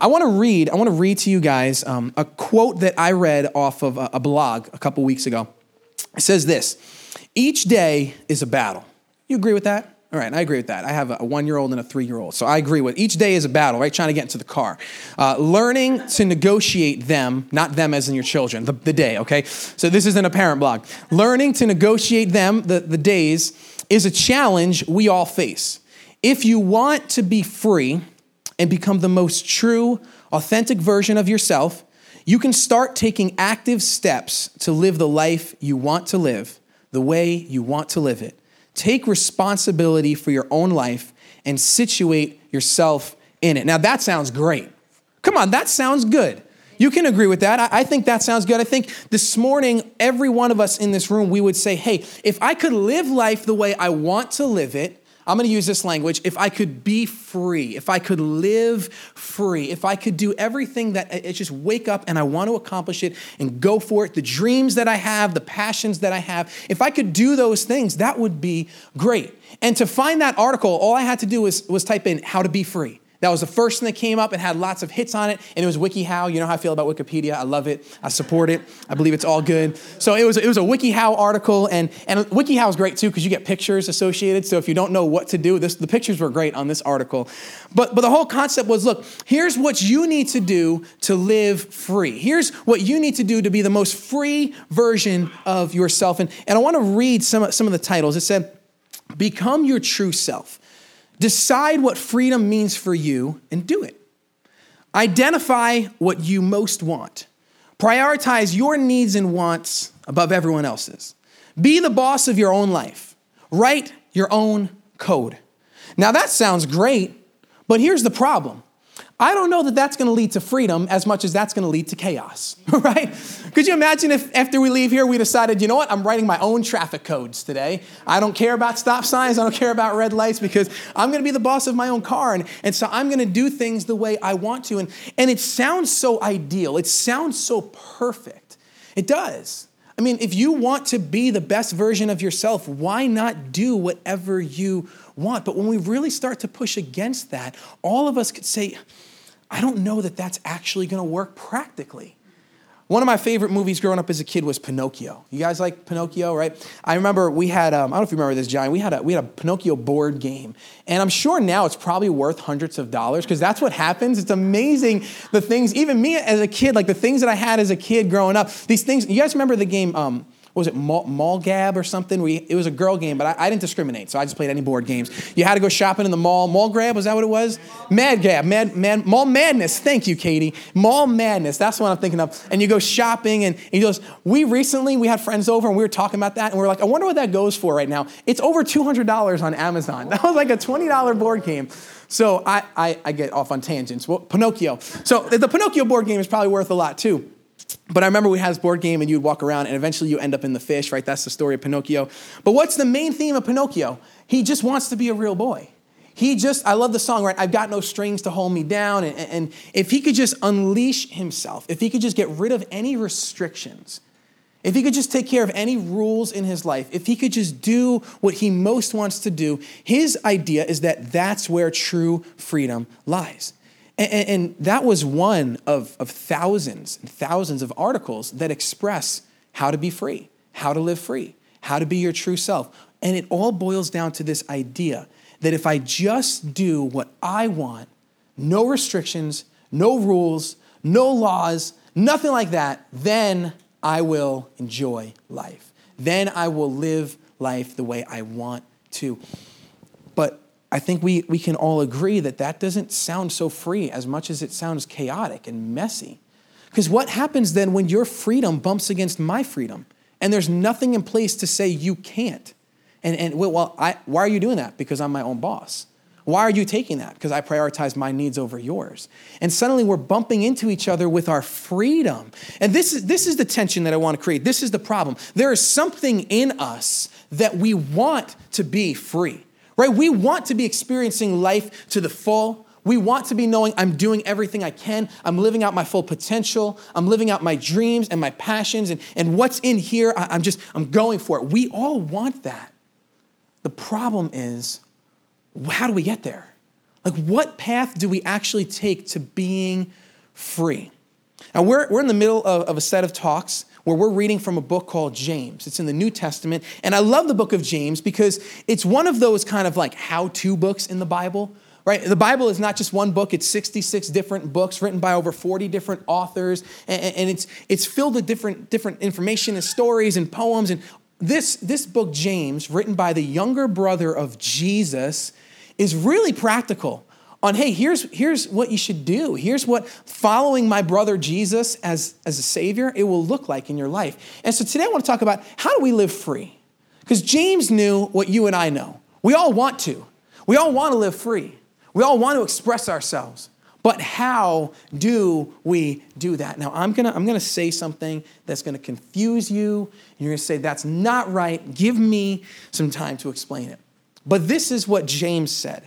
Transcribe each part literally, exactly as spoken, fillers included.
I want to read, I want to read to you guys um, a quote that I read off of a, a blog a couple weeks ago. It says this: each day is a battle. You agree with that? All right, I agree with that. I have a one-year-old and a three-year-old, so I agree with each day is a battle, right? Trying to get into the car. Uh, learning to negotiate them, not them as in your children, the, the day, okay? So this isn't a parent blog. Learning to negotiate them, the, the days, is a challenge we all face. If you want to be free and become the most true, authentic version of yourself, you can start taking active steps to live the life you want to live, the way you want to live it. Take responsibility for your own life and situate yourself in it. Now that sounds great. Come on, that sounds good. You can agree with that. I, I think that sounds good. I think this morning, every one of us in this room, we would say, hey, if I could live life the way I want to live it, I'm going to use this language, if I could be free, if I could live free, if I could do everything that, it's just wake up and I want to accomplish it and go for it, the dreams that I have, the passions that I have, if I could do those things, that would be great. And to find that article, all I had to do was, was type in how to be free. That was the first thing that came up. It had lots of hits on it, and it was WikiHow. You know how I feel about Wikipedia. I love it. I support it. I believe it's all good. So it was it was a WikiHow article, and, and WikiHow is great too because you get pictures associated. So if you don't know what to do, this, the pictures were great on this article. But, but the whole concept was, look, here's what you need to do to live free. Here's what you need to do to be the most free version of yourself. And, and I want to read some, some of the titles. It said, become your true self. Decide what freedom means for you and do it. Identify what you most want. Prioritize your needs and wants above everyone else's. Be the boss of your own life. Write your own code. Now that sounds great, but here's the problem. I don't know that that's going to lead to freedom as much as that's going to lead to chaos, right? Could you imagine if after we leave here, we decided, you know what, I'm writing my own traffic codes today. I don't care about stop signs. I don't care about red lights because I'm going to be the boss of my own car. And, and so I'm going to do things the way I want to. And, and it sounds so ideal. It sounds so perfect. It does. I mean, if you want to be the best version of yourself, why not do whatever you want? But when we really start to push against that, all of us could say, I don't know that that's actually going to work practically. One of my favorite movies growing up as a kid was Pinocchio. You guys like Pinocchio, right? I remember we had, um, I don't know if you remember this, John, we had a we had a Pinocchio board game. And I'm sure now it's probably worth hundreds of dollars because that's what happens. It's amazing the things, even me as a kid, like the things that I had as a kid growing up, these things, you guys remember the game, um, what was it, Mall, Mall Gab or something? We, it was a girl game, but I, I didn't discriminate, so I just played any board games. You had to go shopping in the mall. Mall Grab, was that what it was? Mad Gab, Mad, Mad, Mall Madness. Thank you, Katie. Mall Madness, that's what I'm thinking of. And you go shopping, and, and he goes, we recently, we had friends over, and we were talking about that, and we were like, I wonder what that goes for right now. It's over two hundred dollars on Amazon. That was like a twenty dollars board game. So I, I, I get off on tangents. Well, Pinocchio. So the Pinocchio board game is probably worth a lot, too. But I remember we had this board game and you'd walk around and eventually you end up in the fish, right? That's the story of Pinocchio. But what's the main theme of Pinocchio? He just wants to be a real boy. He just, I love the song, right? I've got no strings to hold me down. And, and if he could just unleash himself, if he could just get rid of any restrictions, if he could just take care of any rules in his life, if he could just do what he most wants to do, his idea is that that's where true freedom lies. And, and that was one of, of thousands and thousands of articles that express how to be free, how to live free, how to be your true self. And it all boils down to this idea that if I just do what I want, no restrictions, no rules, no laws, nothing like that, then I will enjoy life. Then I will live life the way I want to. But I think we, we can all agree that that doesn't sound so free as much as it sounds chaotic and messy. Because what happens then when your freedom bumps against my freedom and there's nothing in place to say you can't? And, and well, I, why are you doing that? Because I'm my own boss. Why are you taking that? Because I prioritize my needs over yours. And suddenly we're bumping into each other with our freedom. And this is, this is the tension that I want to create. This is the problem. There is something in us that we want to be free. Right? We want to be experiencing life to the full. We want to be knowing I'm doing everything I can. I'm living out my full potential. I'm living out my dreams and my passions. And, and what's in here, I, I'm just, I'm going for it. We all want that. The problem is, how do we get there? Like, what path do we actually take to being free? Now, we're, we're in the middle of, of a set of talks where we're reading from a book called James. It's in the New Testament. And I love the book of James because it's one of those kind of like how-to books in the Bible, right? The Bible is not just one book. It's sixty-six different books written by over forty different authors. And, and it's, it's filled with different, different information and stories and poems. And this, this book, James, written by the younger brother of Jesus, is really practical on, hey, here's, here's what you should do. Here's what following my brother Jesus as, as a savior, it will look like in your life. And so today I want to talk about how do we live free? Because James knew what you and I know. We all want to. We all want to live free. We all want to express ourselves. But how do we do that? Now, I'm going to I'm going to say something that's going to confuse you. And you're going to say, that's not right. Give me some time to explain it. But this is what James said.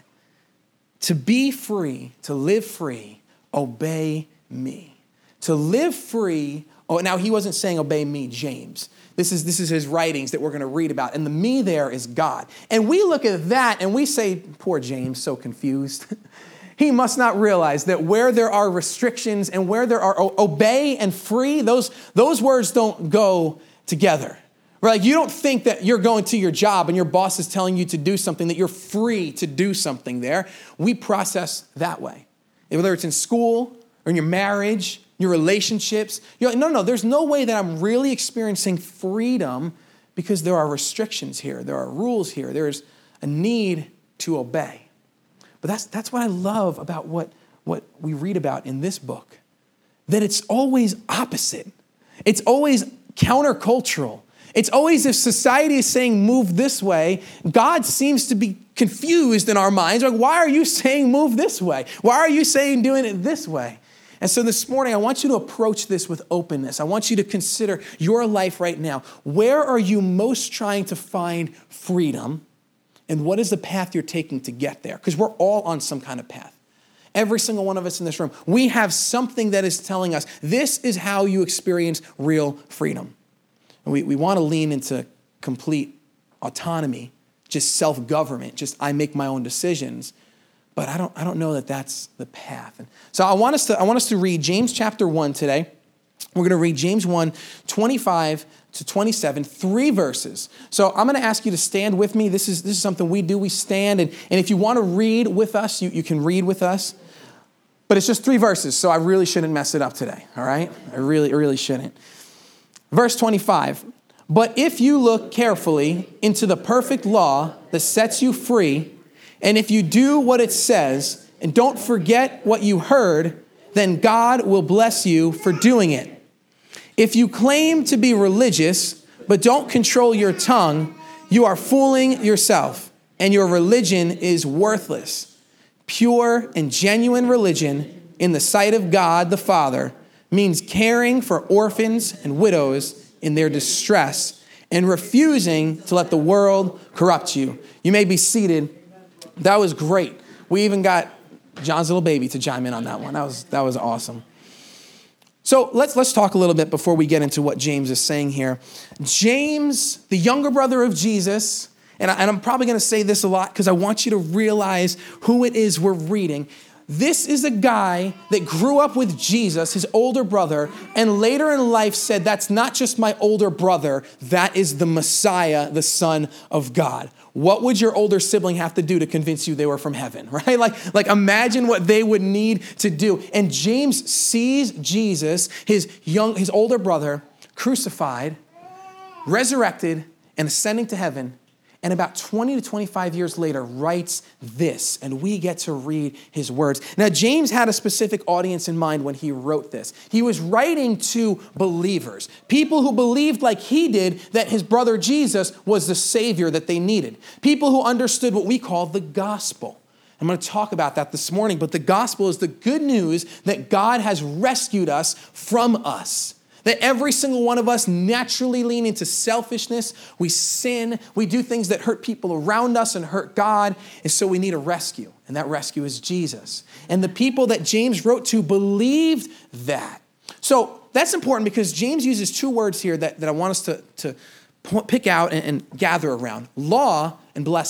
To be free, to live free, obey me. To live free, oh, now he wasn't saying obey me, James. This is, this is his writings that we're going to read about. And the me there is God. And we look at that and we say, poor James, so confused. He must not realize that where there are restrictions and where there are obey and free, those, those words don't go together. Right? Like you don't think that you're going to your job and your boss is telling you to do something, that you're free to do something there. We process that way. Whether it's in school or in your marriage, your relationships. You're like, no, no, there's no way that I'm really experiencing freedom because there are restrictions here. There are rules here. There's a need to obey. But that's, that's what I love about what, what we read about in this book. That it's always opposite. It's always countercultural. It's always if society is saying move this way, God seems to be confused in our minds. Like, why are you saying move this way? Why are you saying doing it this way? And so this morning, I want you to approach this with openness. I want you to consider your life right now. Where are you most trying to find freedom? And what is the path you're taking to get there? Because we're all on some kind of path. Every single one of us in this room, we have something that is telling us this is how you experience real freedom. We, we want to lean into complete autonomy, just self-government, just I make my own decisions. But I don't, I don't know that that's the path. And so I want us to, I want us to read James chapter one today. We're going to read James one, twenty-five to twenty-seven, three verses. So I'm going to ask you to stand with me. This is, this is something we do. We stand. And, and if you want to read with us, you, you can read with us. But it's just three verses, so I really shouldn't mess it up today, all right? I really, I really shouldn't. Verse twenty-five, but if you look carefully into the perfect law that sets you free, and if you do what it says, and don't forget what you heard, then God will bless you for doing it. If you claim to be religious, but don't control your tongue, you are fooling yourself, and your religion is worthless. Pure and genuine religion in the sight of God the Father means caring for orphans and widows in their distress and refusing to let the world corrupt you. You may be seated. That was great. We even got John's little baby to chime in on that one. That was, that was awesome. So let's, let's talk a little bit before we get into what James is saying here. James, the younger brother of Jesus, and, I, and I'm probably going to say this a lot because I want you to realize who it is we're reading. This is a guy that grew up with Jesus, his older brother, and later in life said, that's not just my older brother, that is the Messiah, the Son of God. What would your older sibling have to do to convince you they were from heaven, right? Like, like imagine what they would need to do. And James sees Jesus, his young, his older brother, crucified, resurrected, and ascending to heaven. And about twenty to twenty-five years later, writes this, and we get to read his words. Now, James had a specific audience in mind when he wrote this. He was writing to believers, people who believed like he did that his brother Jesus was the Savior that they needed, people who understood what we call the gospel. I'm going to talk about that this morning, but the gospel is the good news that God has rescued us from us. That every single one of us naturally lean into selfishness. We sin. We do things that hurt people around us and hurt God. And so we need a rescue. And that rescue is Jesus. And the people that James wrote to believed that. So that's important because James uses two words here that, that I want us to, to pick out and, and gather around. Law and blessing.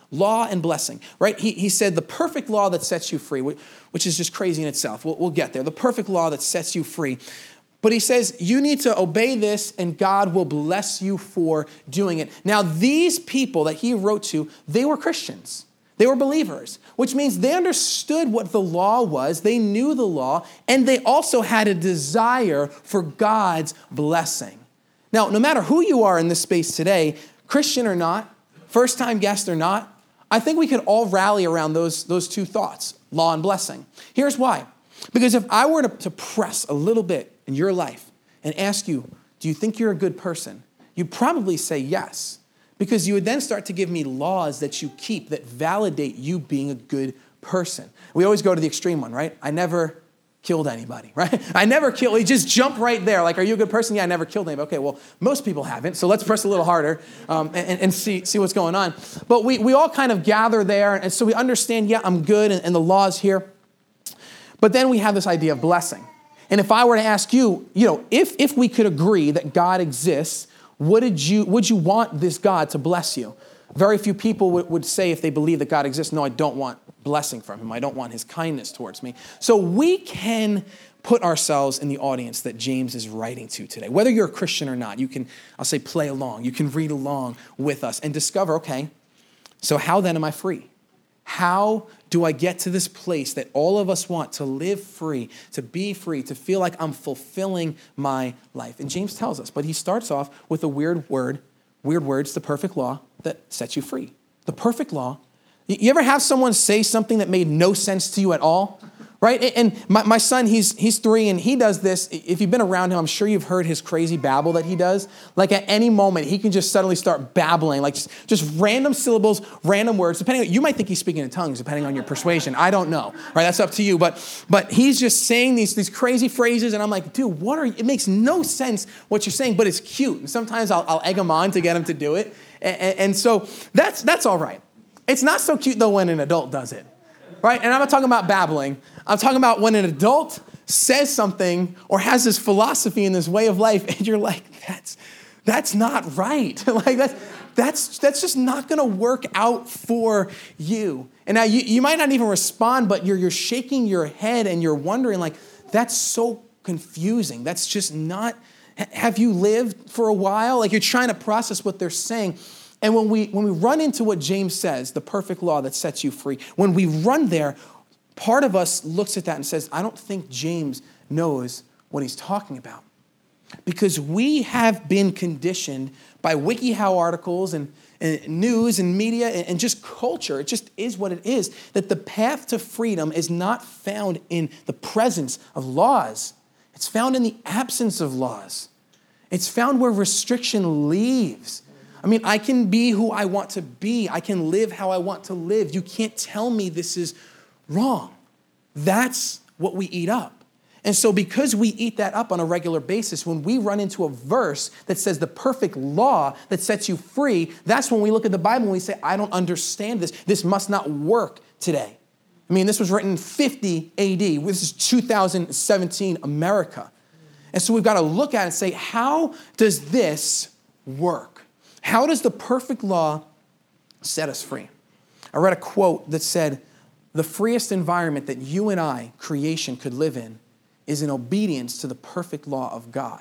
Law and blessing, right? He, he said the perfect law that sets you free, which is just crazy in itself. We'll, we'll get there. The perfect law that sets you free. But he says you need to obey this and God will bless you for doing it. Now, these people that he wrote to, they were Christians. They were believers, which means they understood what the law was. They knew the law, and they also had a desire for God's blessing. Now, no matter who you are in this space today, Christian or not, first-time guest or not, I think we could all rally around those, those two thoughts, law and blessing. Here's why. Because if I were to, to press a little bit in your life and ask you, do you think you're a good person? You'd probably say yes. Because you would then start to give me laws that you keep that validate you being a good person. We always go to the extreme one, right? I never killed anybody, right? I never killed, we just jump right there. Like, are you a good person? Yeah, I never killed anybody. Okay, well, most people haven't, so let's press a little harder um, and, and see, see what's going on. But we, we all kind of gather there, and so we understand, yeah, I'm good, and, and the law's here. But then we have this idea of blessing. And if I were to ask you, you know, if, if we could agree that God exists, Would, did you, would you want this God to bless you? Very few people would, would say if they believe that God exists, no, I don't want blessing from him. I don't want his kindness towards me. So we can put ourselves in the audience that James is writing to today. Whether you're a Christian or not, you can, I'll say, play along. You can read along with us and discover, okay, so how then am I free? How do I get to this place that all of us want, to live free, to be free, to feel like I'm fulfilling my life? And James tells us, but he starts off with a weird word, weird words, the perfect law that sets you free. The perfect law. You ever have someone say something that made no sense to you at all? Right? And my, my son, he's he's three, and he does this. If you've been around him, I'm sure you've heard his crazy babble that he does. Like at any moment, he can just suddenly start babbling, like just, just random syllables, random words. Depending on, you might think he's speaking in tongues, depending on your persuasion. I don't know. Right? That's up to you. But but he's just saying these, these crazy phrases, and I'm like, dude, what are you? It makes no sense what you're saying, but it's cute. And sometimes I'll, I'll egg him on to get him to do it. And, and, and so that's that's all right. It's not so cute, though, when an adult does it. Right? And I'm not talking about babbling. I'm talking about when an adult says something or has this philosophy and this way of life, and you're like, that's that's not right. Like that's that's that's just not going to work out for you. And now you, you might not even respond, but you're you're shaking your head and you're wondering, like, that's so confusing. That's just not. Have you lived for a while? Like you're trying to process what they're saying. And when we when we run into what James says, the perfect law that sets you free, when we run there, part of us looks at that and says, I don't think James knows what he's talking about. Because we have been conditioned by WikiHow articles and, and news and media and, and just culture. It just is what it is, that the path to freedom is not found in the presence of laws. It's found in the absence of laws. It's found where restriction leaves. I mean, I can be who I want to be. I can live how I want to live. You can't tell me this is wrong. That's what we eat up. And so because we eat that up on a regular basis, when we run into a verse that says the perfect law that sets you free, that's when we look at the Bible and we say, I don't understand this. This must not work today. I mean, this was written fifty A D. This is two thousand seventeen America. And so we've got to look at it and say, how does this work? How does the perfect law set us free? I read a quote that said, the freest environment that you and I, creation, could live in is in obedience to the perfect law of God.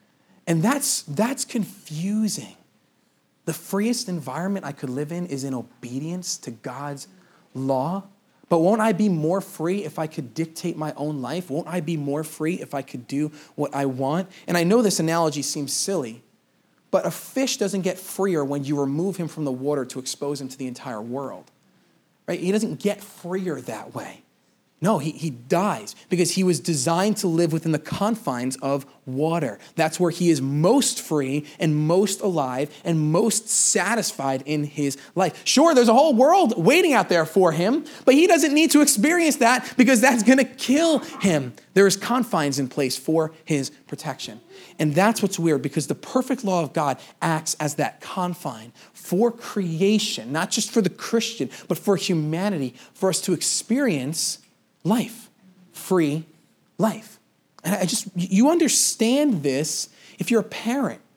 And that's, that's confusing. The freest environment I could live in is in obedience to God's law. But won't I be more free if I could dictate my own life? Won't I be more free if I could do what I want? And I know this analogy seems silly, but a fish doesn't get freer when you remove him from the water to expose him to the entire world. Right? He doesn't get freer that way. No, he, he dies because he was designed to live within the confines of water. That's where he is most free and most alive and most satisfied in his life. Sure, there's a whole world waiting out there for him, but he doesn't need to experience that because that's going to kill him. There is confines in place for his protection. And that's what's weird, because the perfect law of God acts as that confine for creation, not just for the Christian, but for humanity, for us to experience life, free life. And I just, you understand this if you're a parent,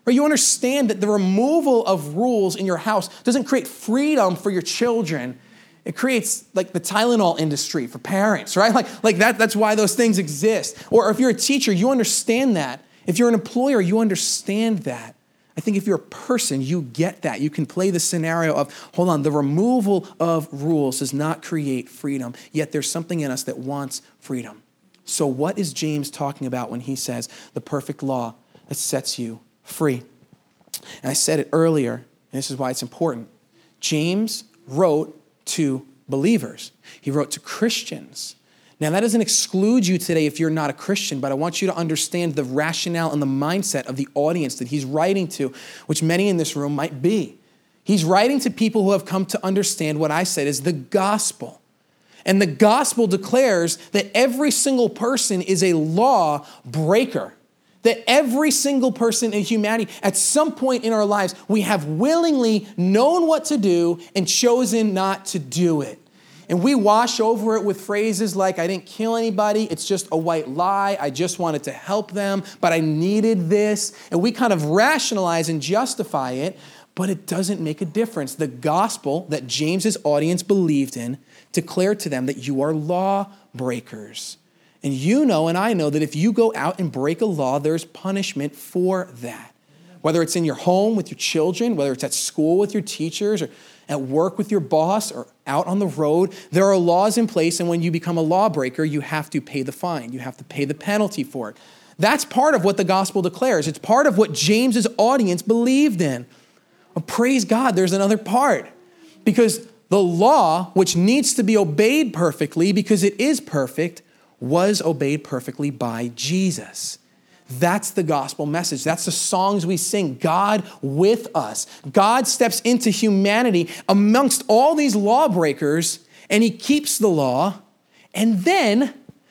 Or you understand that the removal of rules in your house doesn't create freedom for your children. It creates like the Tylenol industry for parents, right? Like, like that, that's why those things exist. Or if you're a teacher, you understand that. If you're an employer, you understand that. I think if you're a person, you get that. You can play the scenario of, hold on, the removal of rules does not create freedom, yet there's something in us that wants freedom. So what is James talking about when he says the perfect law that sets you free? And I said it earlier, and this is why it's important. James wrote to believers. He wrote to Christians. Now, that doesn't exclude you today if you're not a Christian, but I want you to understand the rationale and the mindset of the audience that he's writing to, which many in this room might be. He's writing to people who have come to understand what I said is the gospel. And the gospel declares that every single person is a law breaker. That every single person in humanity, at some point in our lives, we have willingly known what to do and chosen not to do it. And we wash over it with phrases like, I didn't kill anybody, it's just a white lie, I just wanted to help them, but I needed this. And we kind of rationalize and justify it, but it doesn't make a difference. The gospel that James's audience believed in declared to them that you are law breakers. And you know and I know that if you go out and break a law, there's punishment for that. Whether it's in your home with your children, whether it's at school with your teachers, or at work with your boss, or out on the road, there are laws in place, and when you become a lawbreaker, you have to pay the fine. You have to pay the penalty for it. That's part of what the gospel declares. It's part of what James's audience believed in. Well, praise God, there's another part. Because the law, which needs to be obeyed perfectly, because it is perfect, was obeyed perfectly by Jesus. That's the gospel message. That's the songs we sing. God with us. God steps into humanity amongst all these lawbreakers, and he keeps the law and then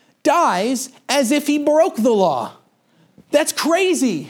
dies as if he broke the law. That's crazy.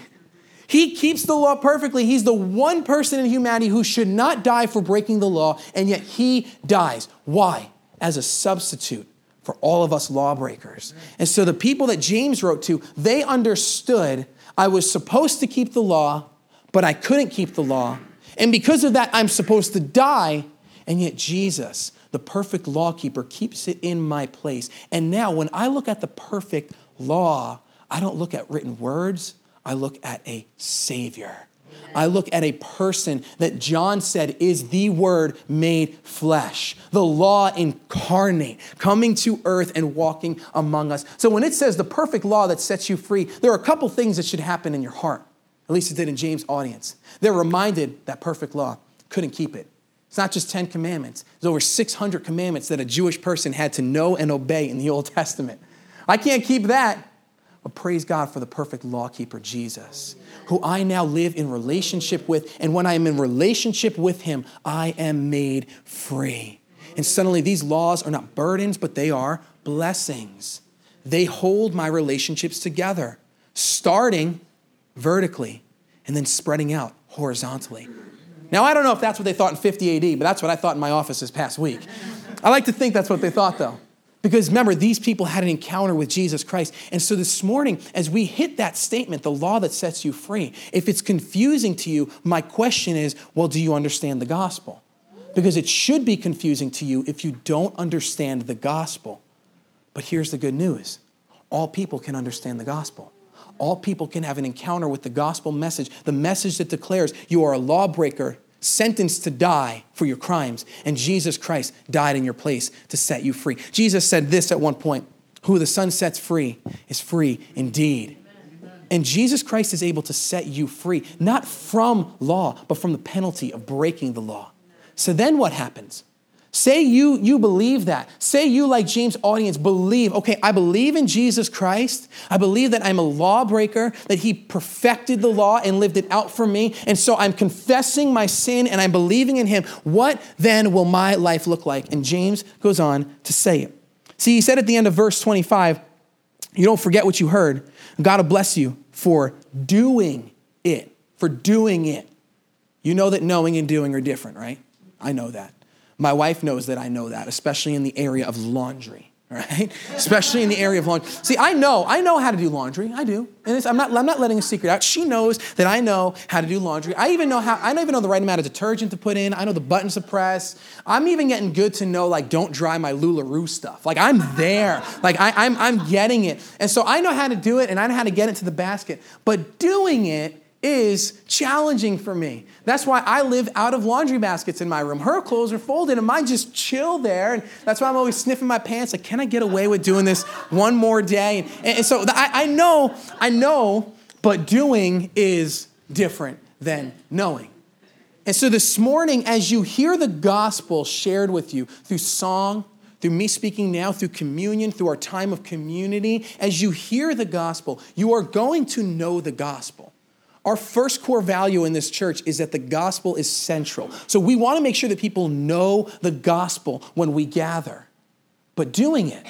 He keeps the law perfectly. He's the one person in humanity who should not die for breaking the law, and yet he dies. Why? As a substitute for all of us lawbreakers. And so the people that James wrote to, they understood I was supposed to keep the law, but I couldn't keep the law. And because of that, I'm supposed to die. And yet Jesus, the perfect lawkeeper, keeps it in my place. And now when I look at the perfect law, I don't look at written words. I look at a Savior. I look at a person that John said is the Word made flesh, the law incarnate, coming to earth and walking among us. So when it says the perfect law that sets you free, there are a couple things that should happen in your heart. At least it did in James' audience. They're reminded that perfect law couldn't keep it. It's not just ten commandments. There's over six hundred commandments that a Jewish person had to know and obey in the Old Testament. I can't keep that. But praise God for the perfect lawkeeper, Jesus, who I now live in relationship with. And when I am in relationship with him, I am made free. And suddenly these laws are not burdens, but they are blessings. They hold my relationships together, starting vertically and then spreading out horizontally. Now, I don't know if that's what they thought in fifty A D, but that's what I thought in my office this past week. I like to think that's what they thought, though. Because remember, these people had an encounter with Jesus Christ. And so this morning, as we hit that statement, the law that sets you free, if it's confusing to you, my question is, well, do you understand the gospel? Because it should be confusing to you if you don't understand the gospel. But here's the good news. All people can understand the gospel. All people can have an encounter with the gospel message, the message that declares you are a lawbreaker, sentenced to die for your crimes, and Jesus Christ died in your place to set you free. Jesus said this at one point, who the Son sets free is free indeed. Amen. And Jesus Christ is able to set you free, not from law, but from the penalty of breaking the law. So then what happens? Say you, you believe that. Say you, like James' audience, believe, okay, I believe in Jesus Christ. I believe that I'm a lawbreaker, that he perfected the law and lived it out for me. And so I'm confessing my sin and I'm believing in him. What then will my life look like? And James goes on to say it. See, he said at the end of verse twenty-five, you don't forget what you heard. God will bless you for doing it, for doing it. You know that knowing and doing are different, right? I know that. My wife knows that I know that, especially in the area of laundry. all right? Especially in the area of laundry. See, I know, I know how to do laundry. I do. And it's, I'm not, I'm not letting a secret out. She knows that I know how to do laundry. I even know how, I don't even know the right amount of detergent to put in. I know the buttons to press. I'm even getting good to know, like, don't dry my LuLaRoe stuff. Like, I'm there. Like, I, I'm, I'm getting it. And so I know how to do it, and I know how to get it to the basket. But doing it is challenging for me. That's why I live out of laundry baskets in my room. Her clothes are folded and mine just chill there. And that's why I'm always sniffing my pants. Like, can I get away with doing this one more day? And, and so I, I know, I know, but doing is different than knowing. And so this morning, as you hear the gospel shared with you through song, through me speaking now, through communion, through our time of community, as you hear the gospel, you are going to know the gospel. Our first core value in this church is that the gospel is central. So we want to make sure that people know the gospel when we gather. But doing it,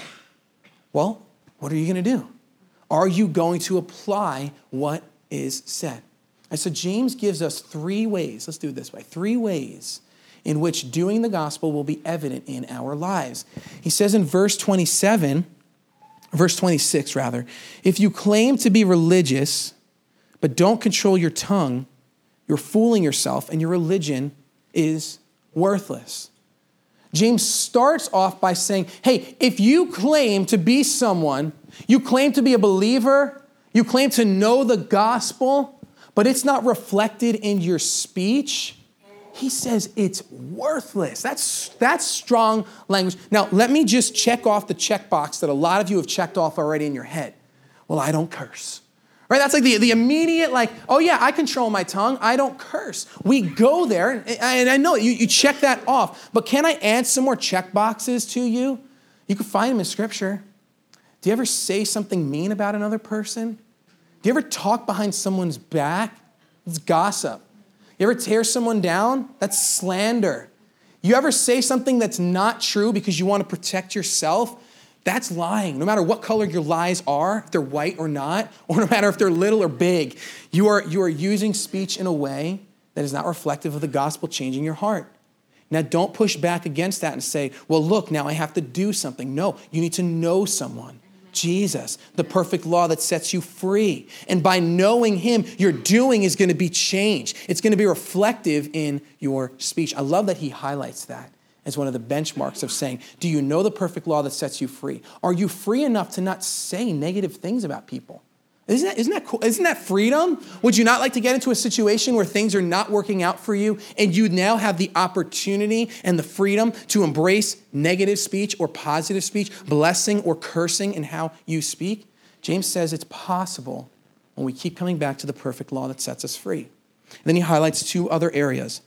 well, what are you going to do? Are you going to apply what is said? And so James gives us three ways, let's do it this way, three ways in which doing the gospel will be evident in our lives. He says in verse twenty-seven, verse twenty-six rather, if you claim to be religious, but don't control your tongue, you're fooling yourself and your religion is worthless. James starts off by saying, hey, if you claim to be someone, you claim to be a believer, you claim to know the gospel, but it's not reflected in your speech, he says it's worthless. That's, that's strong language. Now, let me just check off the checkbox that a lot of you have checked off already in your head. Well, I don't curse. Right? That's like the, the immediate, like, oh yeah, I control my tongue. I don't curse. We go there, and, and I know you, you check that off. But can I add some more check boxes to you? You can find them in Scripture. Do you ever say something mean about another person? Do you ever talk behind someone's back? It's gossip. You ever tear someone down? That's slander. You ever say something that's not true because you want to protect yourself? That's lying. No matter what color your lies are, if they're white or not, or no matter if they're little or big, you are, you are using speech in a way that is not reflective of the gospel changing your heart. Now, don't push back against that and say, well, look, now I have to do something. No, you need to know someone. Jesus, the perfect law that sets you free. And by knowing him, your doing is going to be changed. It's going to be reflective in your speech. I love that he highlights that as one of the benchmarks of saying, do you know the perfect law that sets you free? Are you free enough to not say negative things about people? Isn't that, isn't that cool? Isn't that freedom? Would you not like to get into a situation where things are not working out for you and you now have the opportunity and the freedom to embrace negative speech or positive speech, blessing or cursing in how you speak? James says it's possible when we keep coming back to the perfect law that sets us free. And then he highlights two other areas.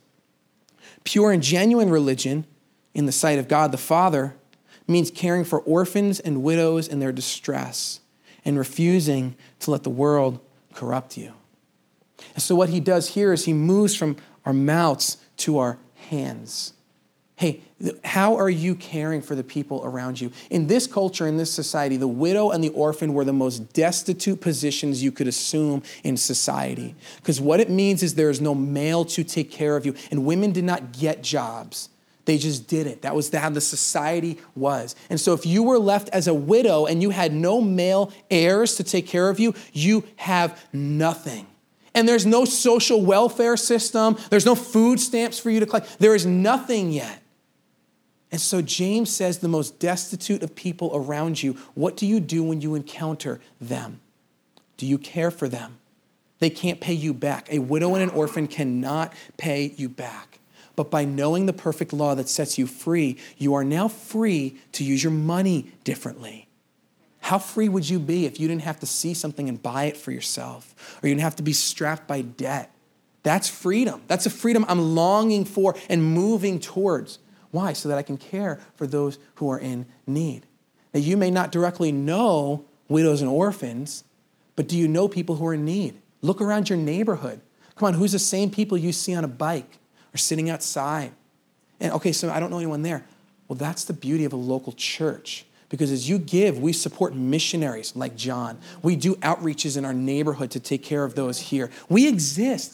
Pure and genuine religion in the sight of God the Father means caring for orphans and widows in their distress and refusing to let the world corrupt you. And so what he does here is he moves from our mouths to our hands. Hey, how are you caring for the people around you? In this culture, in this society, the widow and the orphan were the most destitute positions you could assume in society. Because what it means is there is no male to take care of you. And women did not get jobs. They just did it. That was how the society was. And so if you were left as a widow and you had no male heirs to take care of you, you have nothing. And there's no social welfare system. There's no food stamps for you to collect. There is nothing yet. And so James says the most destitute of people around you, what do you do when you encounter them? Do you care for them? They can't pay you back. A widow and an orphan cannot pay you back. But by knowing the perfect law that sets you free, you are now free to use your money differently. How free would you be if you didn't have to see something and buy it for yourself, or you didn't have to be strapped by debt? That's freedom. That's a freedom I'm longing for and moving towards. Why? So that I can care for those who are in need. Now, you may not directly know widows and orphans, but do you know people who are in need? Look around your neighborhood. Come on, who's the same people you see on a bike or sitting outside? And okay, so I don't know anyone there. Well, that's the beauty of a local church. Because as you give, we support missionaries like John. We do outreaches in our neighborhood to take care of those here. We exist.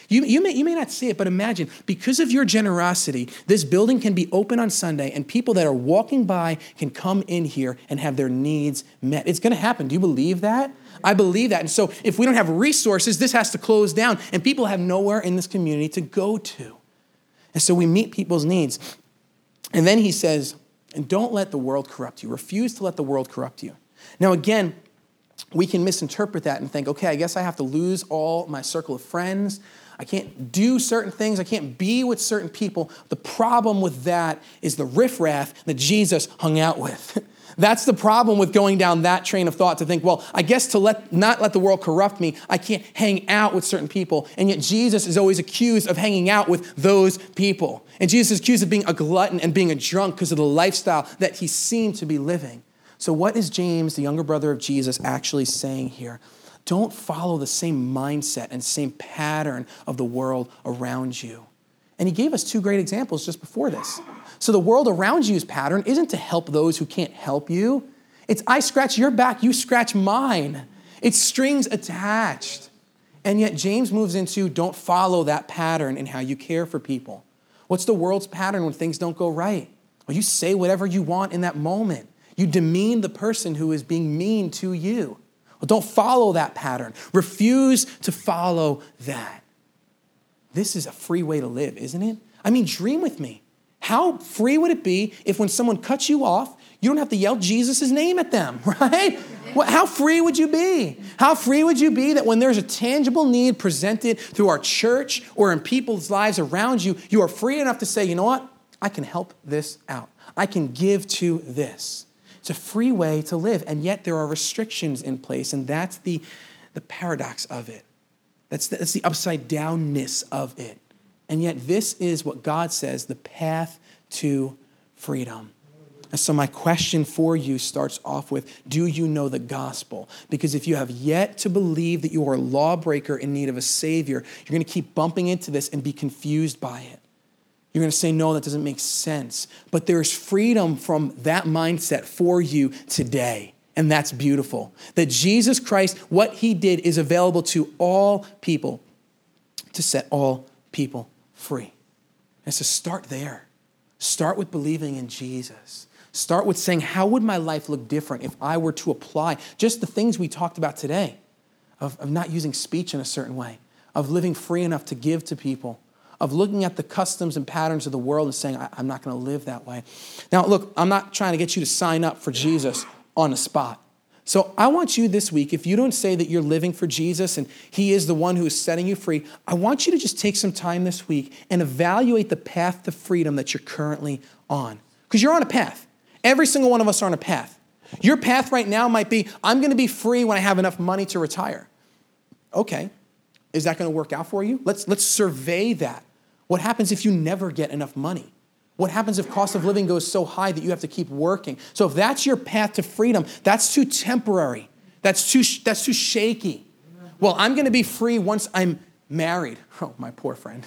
You, you, may, you may not see it, but imagine, because of your generosity, this building can be open on Sunday and people that are walking by can come in here and have their needs met. It's going to happen. Do you believe that? I believe that. And so if we don't have resources, this has to close down and people have nowhere in this community to go to. And so we meet people's needs. And then he says, and don't let the world corrupt you. Refuse to let the world corrupt you. Now, again, we can misinterpret that and think, okay, I guess I have to lose all my circle of friends. I can't do certain things. I can't be with certain people. The problem with that is the riffraff that Jesus hung out with. That's the problem with going down that train of thought, to think, well, I guess to let not let the world corrupt me, I can't hang out with certain people. And yet Jesus is always accused of hanging out with those people. And Jesus is accused of being a glutton and being a drunk because of the lifestyle that he seemed to be living. So what is James, the younger brother of Jesus, actually saying here? Don't follow the same mindset and same pattern of the world around you. And he gave us two great examples just before this. So the world around you's pattern isn't to help those who can't help you. It's I scratch your back, you scratch mine. It's strings attached. And yet James moves into don't follow that pattern in how you care for people. What's the world's pattern when things don't go right? Well, you say whatever you want in that moment. You demean the person who is being mean to you. Well, don't follow that pattern. Refuse to follow that. This is a free way to live, isn't it? I mean, dream with me. How free would it be if when someone cuts you off, you don't have to yell Jesus' name at them, right? Well, how free would you be? How free would you be that when there's a tangible need presented through our church or in people's lives around you, you are free enough to say, you know what? I can help this out. I can give to this. It's a free way to live, and yet there are restrictions in place, and that's the, the paradox of it. That's the, that's the upside-downness of it. And yet this is what God says, the path to freedom. And so my question for you starts off with, do you know the gospel? Because if you have yet to believe that you are a lawbreaker in need of a savior, you're going to keep bumping into this and be confused by it. You're going to say, no, that doesn't make sense. But there's freedom from that mindset for you today. And that's beautiful. That Jesus Christ, what he did is available to all people to set all people free. And so start there. Start with believing in Jesus. Start with saying, how would my life look different if I were to apply just the things we talked about today of, of not using speech in a certain way, of living free enough to give to people, of looking at the customs and patterns of the world and saying, I, I'm not going to live that way. Now, look, I'm not trying to get you to sign up for Jesus on the spot. So I want you this week, if you don't say that you're living for Jesus and he is the one who is setting you free, I want you to just take some time this week and evaluate the path to freedom that you're currently on. Because you're on a path. Every single one of us are on a path. Your path right now might be, I'm going to be free when I have enough money to retire. Okay. Is that going to work out for you? Let's, let's survey that. What happens if you never get enough money? What happens if cost of living goes so high that you have to keep working? So if that's your path to freedom, that's too temporary. That's too, that's too shaky. Well, I'm going to be free once I'm married. Oh, my poor friend.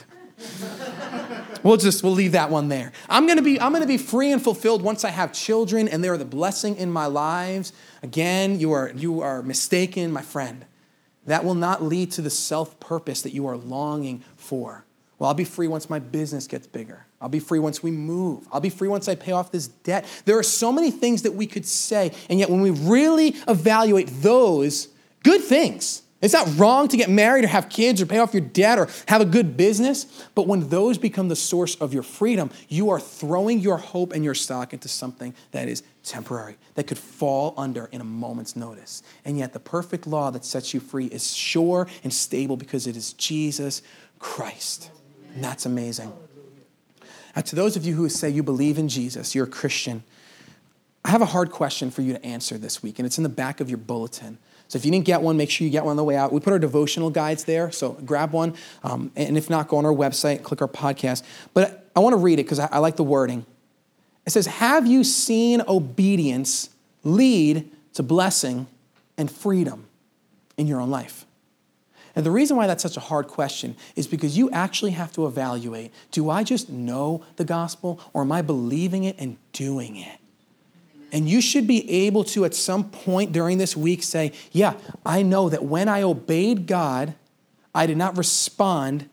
We'll just, we'll leave that one there. I'm going to be, I'm going to be free and fulfilled once I have children and they're the blessing in my lives. Again, you are, you are mistaken, my friend. That will not lead to the self-purpose that you are longing for. Well, I'll be free once my business gets bigger. I'll be free once we move. I'll be free once I pay off this debt. There are so many things that we could say, and yet when we really evaluate those good things, it's not wrong to get married or have kids or pay off your debt or have a good business, but when those become the source of your freedom, you are throwing your hope and your stock into something that is temporary, that could fall under in a moment's notice. And yet the perfect law that sets you free is sure and stable because it is Jesus Christ. And that's amazing. Now, to those of you who say you believe in Jesus, you're a Christian, I have a hard question for you to answer this week, and it's in the back of your bulletin. So if you didn't get one, make sure you get one on the way out. We put our devotional guides there, so grab one. Um, and if not, go on our website, click our podcast. But I want to read it because I, I like the wording. It says, have you seen obedience lead to blessing and freedom in your own life? And the reason why that's such a hard question is because you actually have to evaluate, do I just know the gospel or am I believing it and doing it? And you should be able to, at some point during this week, say, yeah, I know that when I obeyed God, I did not respond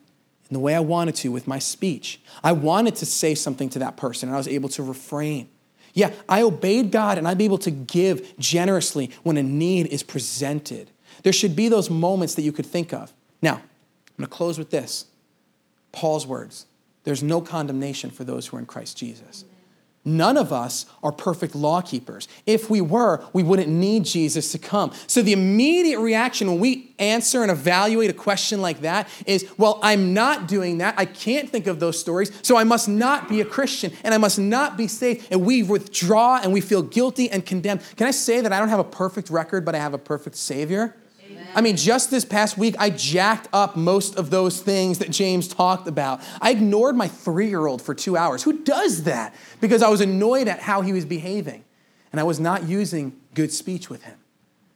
in the way I wanted to with my speech. I wanted to say something to that person and I was able to refrain. Yeah, I obeyed God and I'm able to give generously when a need is presented. There should be those moments that you could think of. Now, I'm going to close with this. Paul's words. There's no condemnation for those who are in Christ Jesus. None of us are perfect law keepers. If we were, we wouldn't need Jesus to come. So the immediate reaction when we answer and evaluate a question like that is, well, I'm not doing that. I can't think of those stories, so I must not be a Christian and I must not be saved. And we withdraw and we feel guilty and condemned. Can I say that I don't have a perfect record, but I have a perfect Savior? I mean, just this past week, I jacked up most of those things that James talked about. I ignored my three-year-old for two hours. Who does that? Because I was annoyed at how he was behaving. And I was not using good speech with him.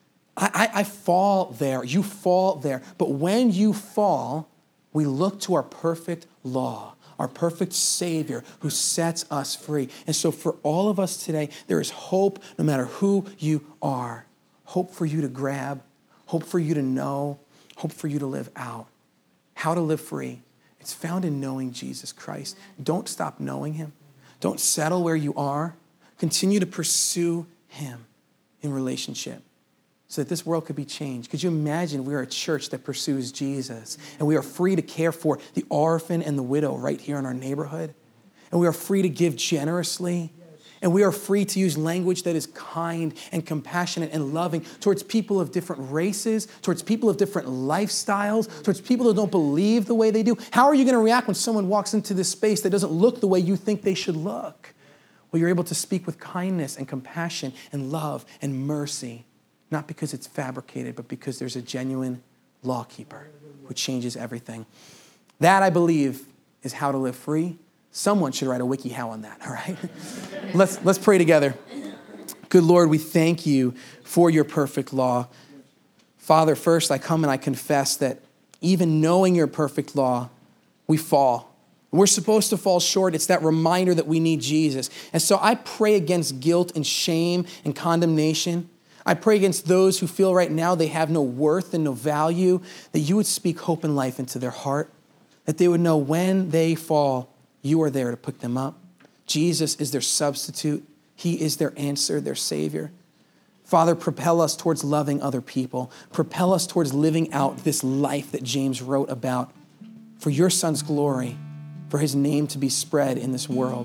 I, I, I fall there. You fall there. But when you fall, we look to our perfect law, our perfect Savior who sets us free. And so for all of us today, there is hope no matter who you are. Hope for you to grab. Hope for you to know, hope for you to live out. How to live free. It's found in knowing Jesus Christ. Don't stop knowing him. Don't settle where you are. Continue to pursue him in relationship so that this world could be changed. Could you imagine we are a church that pursues Jesus and we are free to care for the orphan and the widow right here in our neighborhood? And we are free to give generously. And we are free to use language that is kind and compassionate and loving towards people of different races, towards people of different lifestyles, towards people who don't believe the way they do. How are you going to react when someone walks into this space that doesn't look the way you think they should look? Well, you're able to speak with kindness and compassion and love and mercy, not because it's fabricated, but because there's a genuine lawkeeper who changes everything. That, I believe, is how to live free. Someone should write a WikiHow on that, all right? let's, let's pray together. Good Lord, we thank you for your perfect law. Father, first I come and I confess that even knowing your perfect law, we fall. We're supposed to fall short. It's that reminder that we need Jesus. And so I pray against guilt and shame and condemnation. I pray against those who feel right now they have no worth and no value, that you would speak hope and life into their heart, that they would know when they fall, you are there to pick them up. Jesus is their substitute. He is their answer, their Savior. Father, propel us towards loving other people. Propel us towards living out this life that James wrote about for your Son's glory, for his name to be spread in this world.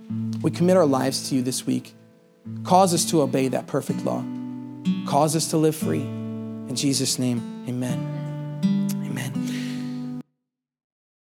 We commit our lives to you this week. Cause us to obey that perfect law. Cause us to live free. In Jesus' name, amen.